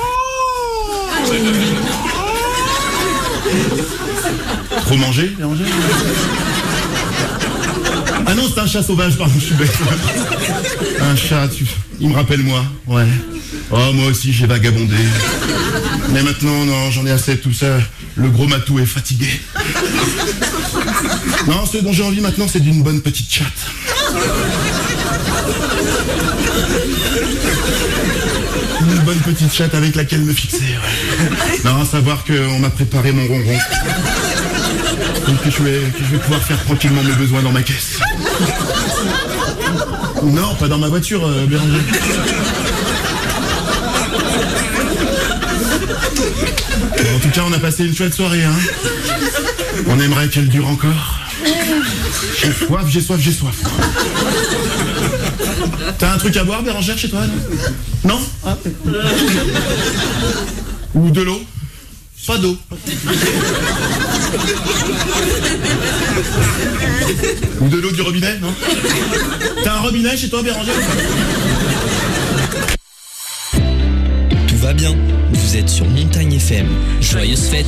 Trop manger, Bérangère? Ah non, c'est un chat sauvage, pardon, je suis bête. Un chat, tu... il me rappelle moi, ouais. Oh, moi aussi j'ai vagabondé. Mais maintenant, non, j'en ai assez de tout ça. Le gros matou est fatigué. Non, ce dont j'ai envie maintenant, c'est d'une bonne petite chatte. Une bonne petite chatte avec laquelle me fixer, ouais. Non, savoir qu'on m'a préparé mon ronron. Donc que je, vais, que je vais pouvoir faire tranquillement mes besoins dans ma caisse. Non, pas dans ma voiture, euh, Béranger. En tout cas, on a passé une chouette soirée, hein. On aimerait qu'elle dure encore. J'ai soif, j'ai soif, j'ai soif. T'as un truc à boire, Bérangère, chez toi, non? Non ah. Ou de l'eau? Pas d'eau. Ou de l'eau du robinet, non? T'as un robinet chez toi, Bérangère? Tout va bien, vous êtes sur Montagne F M. Joyeuse fête.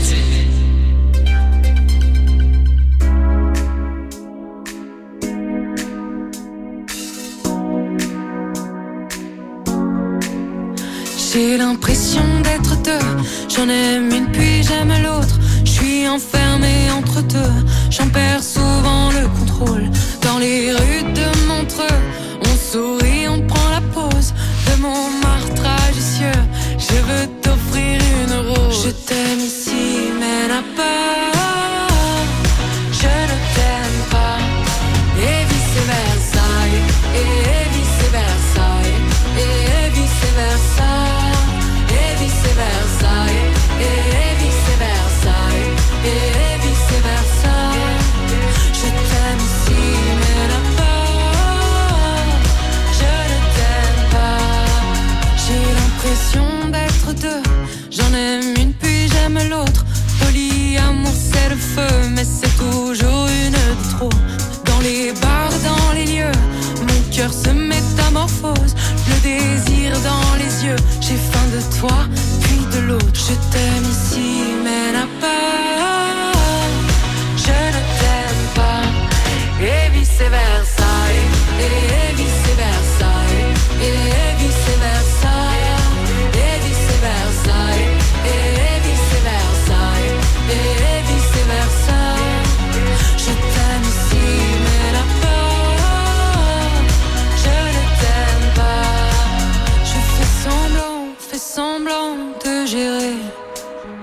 J'ai l'impression d'être deux, j'en aime une puis j'aime l'autre. Je suis enfermée entre deux, j'en perds souvent le contrôle. Dans les rues de Montreux, on sourit, on prend la pause de mon martrage vicieux. Je veux t'offrir une rose. Je t'aime ici, mais là-bas, je ne t'aime pas. Et vice-versa, et vice-versa, et vice-versa. Et vice-versa, et vice-versa, et vice-versa. Je t'aime ici, mais là-bas, je ne t'aime pas. J'ai l'impression d'être deux, j'en aime une puis j'aime l'autre. Polyamour c'est le feu, mais c'est toujours une de trop. Dans les bars, dans les lieux, mon cœur se métamorphose. Le désir dans les yeux, j'ai faim de toi, puis de l'autre. Je t'aime ici, mais là-bas, je ne t'aime pas. Et vice-versa, et, et vice-versa, et, et vice-versa, et vice-versa, et, et vice-versa, et, et vice-versa. Je t'aime ici, mais là-bas, je ne t'aime pas. Je fais semblant, fais semblant de gérer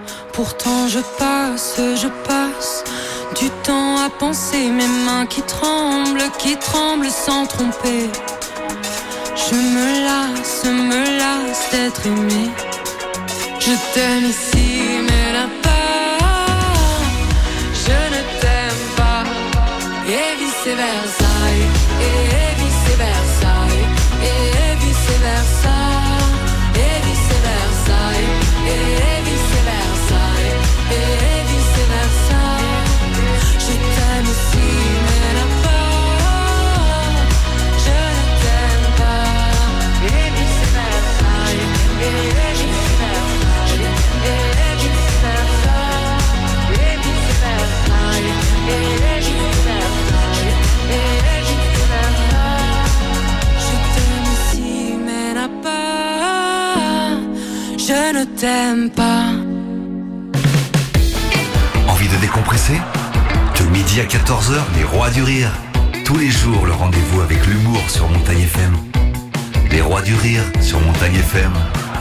temps je passe, je passe du temps à penser, mes mains qui tremblent, qui tremblent sans tromper. Je me lasse, me lasse d'être aimé. Je t'aime ici, mais là-bas, je ne t'aime pas. Et vice-versa, et vice-versa, et vice-versa, et vice-versa, et vice-versa, et vice-versa. Je t'aime ici, mais là-bas, je ne t'aime pas. Et vice-versa, et vice-versa, et vice-versa, et vice-versa, et vice-versa. Je t'aime ici, mais là-bas, je ne t'aime pas. Envie de décompresser ? De midi à quatorze heures, les Rois du Rire. Tous les jours, le rendez-vous avec l'humour sur Montagne F M. Les Rois du Rire sur Montagne F M.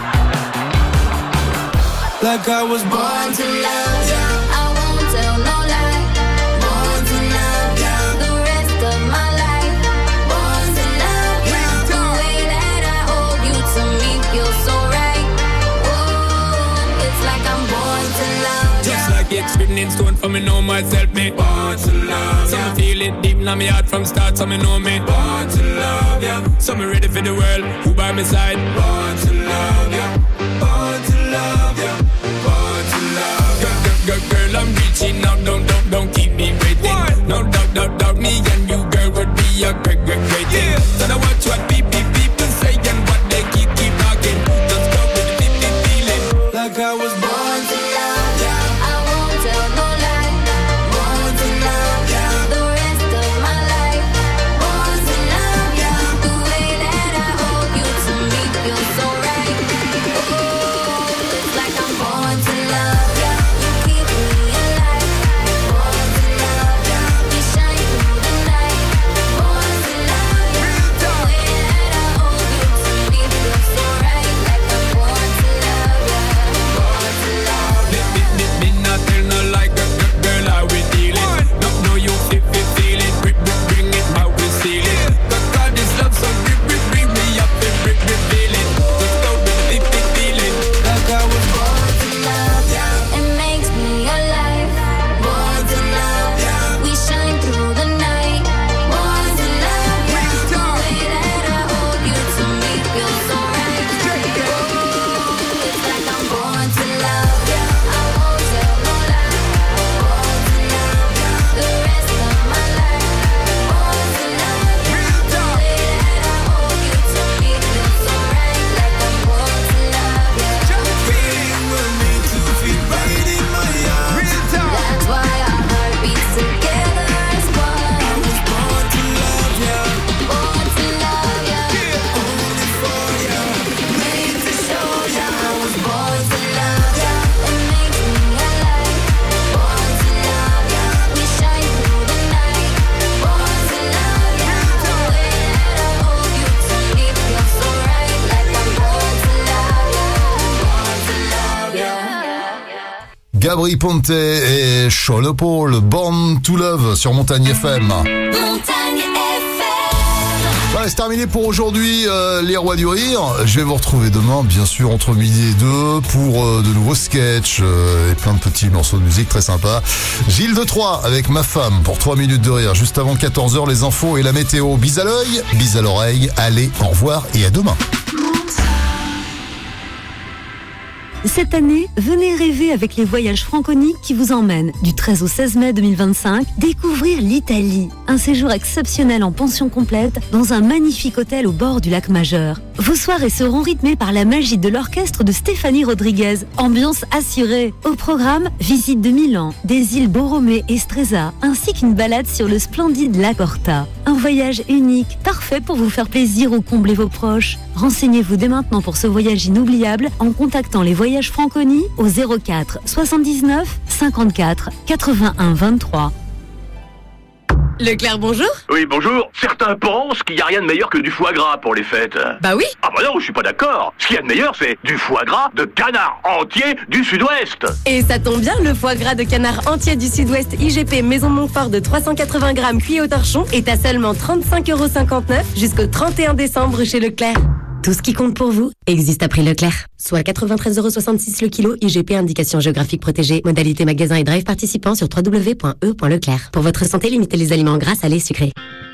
Like I was born to love ya, I won't tell no lie. Born to love ya, the rest of my life. Born to love ya, the way that I hold you to me feels so right. Whoa, it's like I'm born to love ya. Just like it's written in stone for me know myself, me born to love ya. So me feel it deep in my heart from start, so me know me born to love ya. So me ready for the world, you by my side. Born to love ya, born to love ya, born to love ya. Girl, girl, girl, I'm reaching out, don't, don't, don't keep me waiting. What? No doubt, doubt, doubt, me and you, girl, would be a great, great, great thing. Yeah. So now watch what people, people say and what they keep, keep talking. Just go with the deep, deep feeling. Like I was born to love ya. I won't tell no lie. Born to love ya, the rest of my life. Born to love ya, the way that I hold you to me feels so right. Ooh, it's like I'm born to love ya. You keep me alive. Born to love ya, we shine through the night. Born to love ya, the way that I hold you to me feels so right. Like I'm born to love ya. Born to love ya. Me, me, me not tell no like a girl, how we dealing. No, no, you if you feel it, bring, bring, bring it, how we seal it. Cause God is love, so bring, bring, bring me up and bring, bring, feel it. Just go with the deep, deep feeling. Like I was born to love ya. It makes me alive. Born to love ya. We shine through the night. Born to love ya. The way that I hold you to me feels so right. Ooh, it's like I'm born to love ya. I won't tell no lie. Born to love ya. The rest of my life. Born to love ya. The way that I hold you to me feels so right. Like I'm born to love ya. Feeling we're meant to feel right in my arms. That's why our heart beats together as one. I was born to love ya. Born to love ya. Only for ya. Made to show ya. I was born to love ya. It makes me alive. Born to love ya. We shine through the night. Born to love ya. The way that I hold you to me feels so right. Like I'm born to love ya. Born to love ya. Gabri Ponte et Sean Paul, Born to Love sur Montagne F M. Montagne F M. Voilà, c'est terminé pour aujourd'hui, euh, les Rois du Rire. Je vais vous retrouver demain, bien sûr, entre midi et deux, pour euh, de nouveaux sketchs euh, et plein de petits morceaux de musique très sympas. Gilles de Troyes avec ma femme pour trois minutes de rire. Juste avant quatorze heures, les infos et la météo. Bis à l'œil, bis à l'oreille. Allez, au revoir et à demain. Cette année, venez rêver avec les voyages Franconi qui vous emmènent, du treize au seize mai deux mille vingt-cinq, découvrir l'Italie. Un séjour exceptionnel en pension complète dans un magnifique hôtel au bord du lac Majeur. Vos soirées seront rythmées par la magie de l'orchestre de Stéphanie Rodriguez. Ambiance assurée. Au programme, visite de Milan, des îles Borromée et Stresa, ainsi qu'une balade sur le splendide lac Horta. Un voyage unique, parfait pour vous faire plaisir ou combler vos proches. Renseignez-vous dès maintenant pour ce voyage inoubliable en contactant les voyages Franconi au zéro quatre soixante-dix-neuf cinquante-quatre quatre-vingt-un vingt-trois. Leclerc, bonjour. Oui, bonjour. Certains pensent qu'il n'y a rien de meilleur que du foie gras pour les fêtes. Bah oui. Ah bah non, je suis pas d'accord. Ce qu'il y a de meilleur, c'est du foie gras de canard entier du Sud-Ouest. Et ça tombe bien, le foie gras de canard entier du Sud-Ouest I G P Maison Montfort de trois cent quatre-vingts grammes cuit au torchon est à seulement trente-cinq euros cinquante-neuf jusqu'au trente et un décembre chez Leclerc. Tout ce qui compte pour vous existe à prix Leclerc. Soit quatre-vingt-treize euros soixante-six le kilo, I G P indication géographique protégée, modalité magasin et drive participant sur w w w point e point leclerc. Pour votre santé, limitez les aliments gras, salés, sucrés.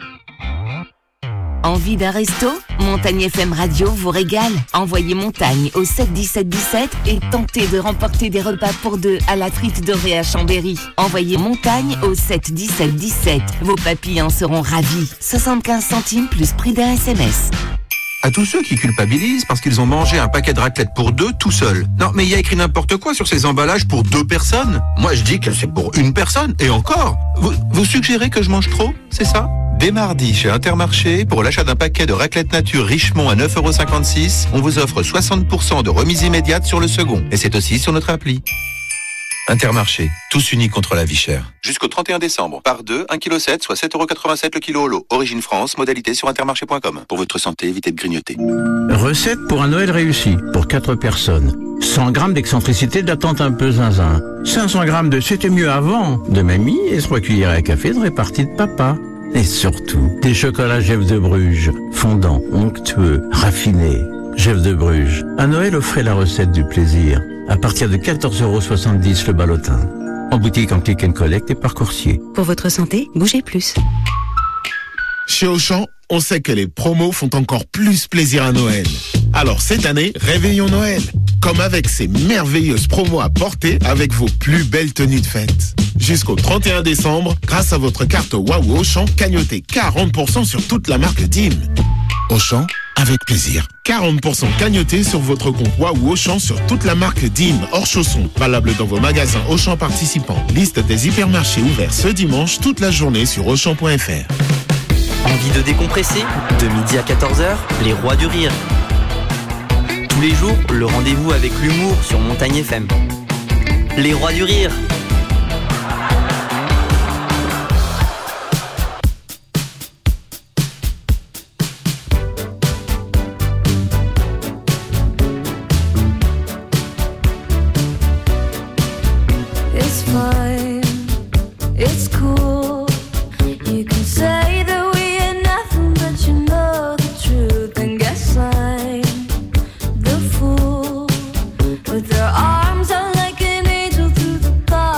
Envie d'un resto? Montagne F M Radio vous régale. Envoyez Montagne au sept dix-sept dix-sept et tentez de remporter des repas pour deux à la frite dorée à Chambéry. Envoyez Montagne au sept dix-sept dix-sept. Vos papilles en seront ravis. soixante-quinze centimes plus prix d'un S M S. À tous ceux qui culpabilisent parce qu'ils ont mangé un paquet de raclette pour deux tout seuls. Non, mais il y a écrit n'importe quoi sur ces emballages pour deux personnes. Moi, je dis que c'est pour une personne. Et encore, vous, vous suggérez que je mange trop, c'est ça? Dès mardi, chez Intermarché, pour l'achat d'un paquet de raclette nature Richemont à neuf euros cinquante-six, on vous offre soixante pour cent de remise immédiate sur le second. Et c'est aussi sur notre appli. Intermarché, tous unis contre la vie chère. Jusqu'au trente et un décembre. Par deux, un virgule sept kg, soit sept euros quatre-vingt-sept le kilo au lot. Origine France, modalité sur intermarché point com. Pour votre santé, évitez de grignoter. Recette pour un Noël réussi, pour quatre personnes. cent grammes d'excentricité d'attente un peu zinzin. cinq cents grammes de c'était mieux avant de mamie et trois cuillères à café de répartie de papa. Et surtout, des chocolats Jeff de Bruges, fondants, onctueux, raffinés. Jeff de Bruges. À Noël, offrez la recette du plaisir. À partir de quatorze euros soixante-dix le ballotin. En boutique, en click and collect et par coursier. Pour votre santé, bougez plus. Chez Auchan, on sait que les promos font encore plus plaisir à Noël. Alors cette année, réveillons Noël. Comme avec ces merveilleuses promos à porter avec vos plus belles tenues de fête. Jusqu'au trente et un décembre, grâce à votre carte Waouh Auchan, cagnotez quarante pour cent sur toute la marque D I M. Auchan, avec plaisir. quarante pour cent cagnotés sur votre compte Waouh Auchan sur toute la marque D I M hors chaussons. Valable dans vos magasins Auchan participants. Liste des hypermarchés ouverts ce dimanche toute la journée sur auchan point f r. Envie de décompresser? De midi à quatorze heures, les rois du rire. Tous les jours, le rendez-vous avec l'humour sur Montagne F M. Les rois du rire. It's fine, it's cool. You can say that we ain't nothing, but you know the truth. And guess I'm the fool with their arms out like an angel through the dark.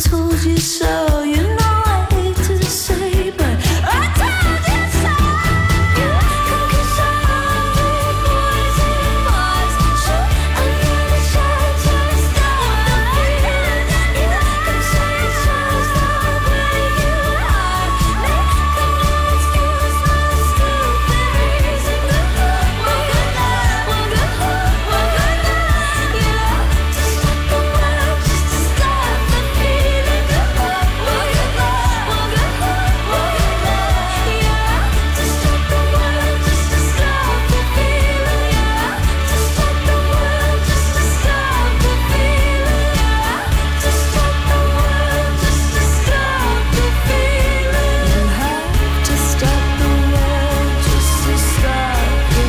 told you so. You know I hate to say, but I told you so. You cause all the boys and bars shoot another shot to stop the feeling. You can say it's just the way you are. Make an excuse for stupid reason. Well, good night, well, good night, well, good night. Yeah, to stop the world, just to stop the feeling. Well, good night, well, good night, well, good night. Yeah, to stop the world, just to stop the feeling. Yeah, to stop the world, just to stop the feeling. Yeah, to stop the world, just to stop the feeling. You have to stop the world, just to stop the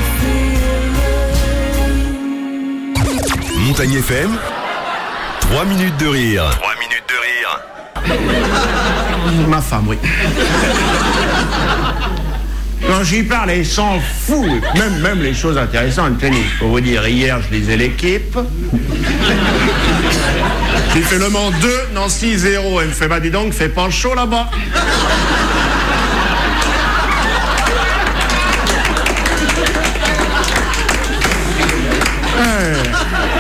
feeling. Montagne F M, trois minutes de rire. trois minutes de rire. Ma femme, oui. Quand j'y parle, elle s'en fout. Même, même les choses intéressantes, le tennis. Pour vous dire, hier, je lisais l'équipe. J'ai fait le Mans deux, Nancy zéro. Elle me fait, bah dis donc, fait pas chaud là-bas. Ouais.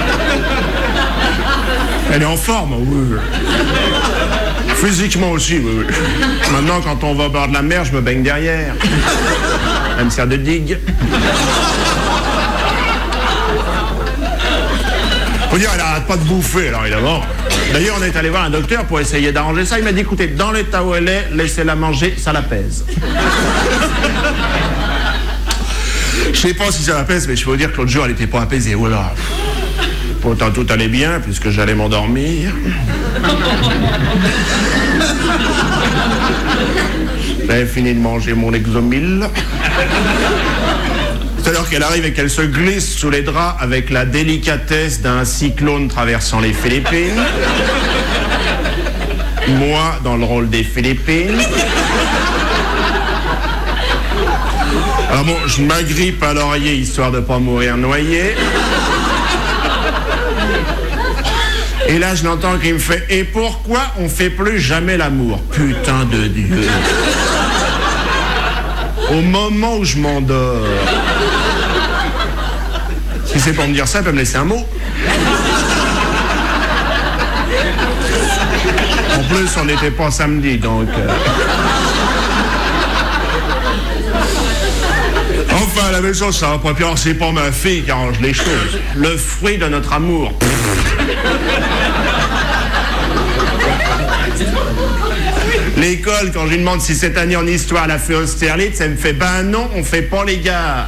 Elle est en forme, oui. Physiquement aussi, oui, oui. Maintenant, quand on va au bord de la mer, je me baigne derrière. Elle me sert de digue. Faut dire, elle arrête pas de bouffer, alors évidemment. D'ailleurs, on est allé voir un docteur pour essayer d'arranger ça. Il m'a dit, écoutez, dans l'état où elle est, laissez-la manger, ça l'apaise. Je sais pas si ça l'apaise, mais je peux vous dire que l'autre jour, elle était pas apaisée, voilà. Pourtant, tout allait bien, puisque j'allais m'endormir. J'avais fini de manger mon Exomil. C'est alors qu'elle arrive et qu'elle se glisse sous les draps avec la délicatesse d'un cyclone traversant les Philippines. Moi, dans le rôle des Philippines. Alors bon, je m'agrippe à l'oreiller histoire de pas mourir noyé. Et là, je l'entends qui me fait « Et pourquoi on fait plus jamais l'amour ?» Putain de Dieu. Au moment où je m'endors. Si c'est pour me dire ça, elle peut me laisser un mot. En plus, on n'était pas samedi, donc... Euh... Enfin, la maison, ça va pas. Puis alors, c'est pas ma fille qui arrange les choses. Le fruit de notre amour. L'école, quand je lui demande si cette année en histoire elle a fait Austerlitz, elle me fait ben non, on fait pas les gars.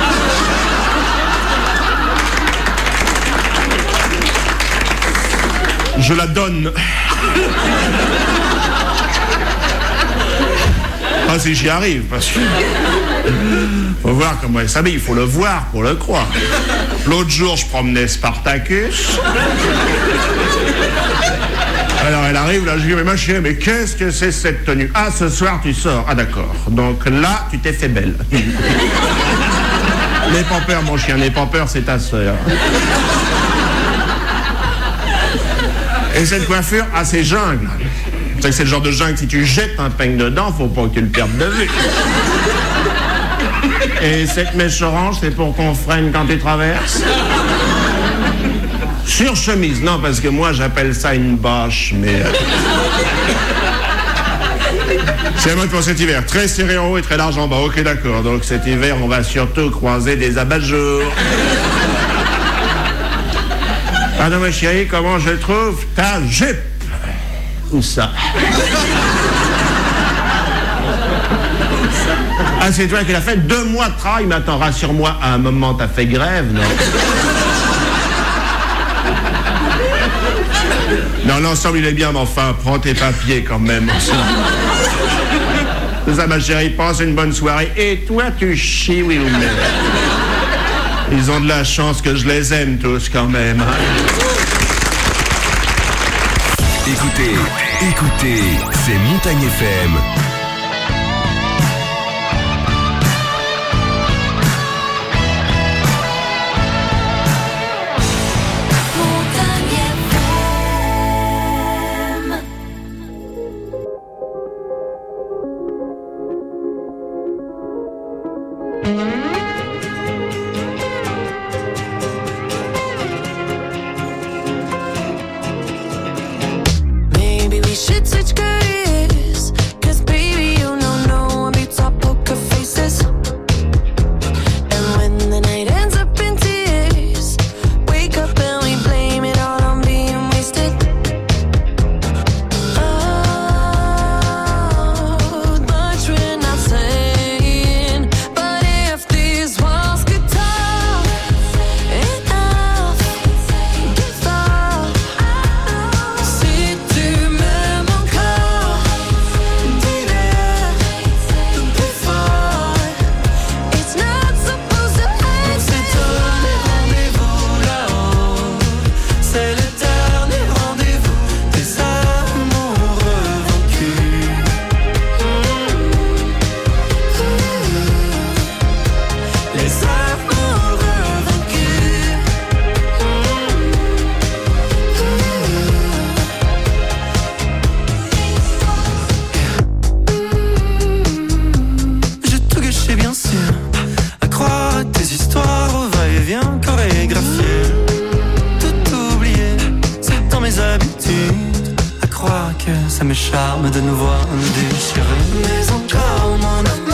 Je la donne. Ah, si j'y arrive, parce que faut voir comment elle s'habille, il faut le voir pour le croire. L'autre jour, je promenais Spartacus. Alors elle arrive, là je dis, mais ma chérie, mais qu'est-ce que c'est cette tenue? Ah, ce soir tu sors. Ah d'accord, donc là tu t'es fait belle. N'aie pas peur mon chien, n'aie pas peur, c'est ta sœur. Et cette coiffure, ah c'est jungle. Tu sais que c'est le genre de jungle, si tu jettes un peigne dedans, faut pas que tu le perdes de vue. Et cette mèche orange, c'est pour qu'on freine quand tu traverses. Sur chemise, non, parce que moi j'appelle ça une bâche, mais... C'est à moi pour cet hiver, très serré en haut et très large en bas, ok d'accord, donc cet hiver on va surtout croiser des abat-jours. Pardon ma chérie, comment je trouve ta jupe? Où ça? Ah c'est toi qui l'as fait, deux mois de travail, mais attends, rassure-moi, à un moment t'as fait grève, non? Non, l'ensemble il est bien, mais enfin, prends tes papiers quand même. C'est ça ma chérie, passe une bonne soirée. Et toi tu chies, oui ou non? Ils ont de la chance que je les aime tous quand même. Écoutez, écoutez, c'est Montagne F M. we should switch careers. Cause baby, you know no one beats our poker faces. And when the night ends up in tears, wake up and we blame it all on being wasted. Oh, much we're not saying, but if these walls could talk enough, give up. Si tu m'aimes encore, dis-le plus fort. It's not supposed to end. On s'est donné rendez-vous là-haut. C'est le dernier rendez-vous des amoureux vaincus. Les amoureux vaincus. J'ai tout gâché bien sûr, à croire à tes histoires au va-et-vient chorégraphié. Tout oublié, c'est dans mes habitudes, à croire que ça me charme de nous voir nous déchirer. Mais encore mon amour